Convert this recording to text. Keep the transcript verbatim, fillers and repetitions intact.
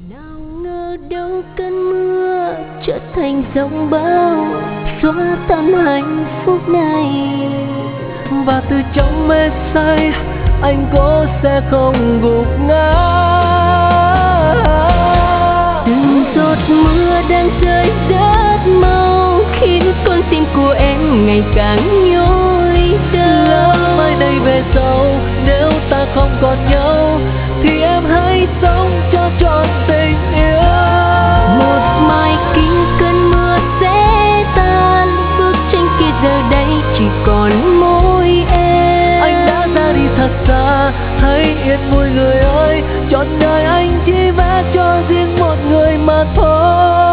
Nào ngờ đâu cơn mưa trở thành giông bão xóa tan hạnh phúc này. Và từ trong mê say anh cố sẽ không gục ngã. Từng giọt mưa đang rơi rất mau khiến con tim của em ngày càng nhói đau. Lỡ mai đây về sau nếu ta không còn nhau thì em hãy sống cho trọn tình yêu. Một mai kia cơn mưa sẽ tan, bức tranh kia giờ đây chỉ còn mỗi em. Anh đã ra đi thật xa, hãy yên vui người ơi, trọn đời anh chỉ vẽ cho riêng một người mà thôi.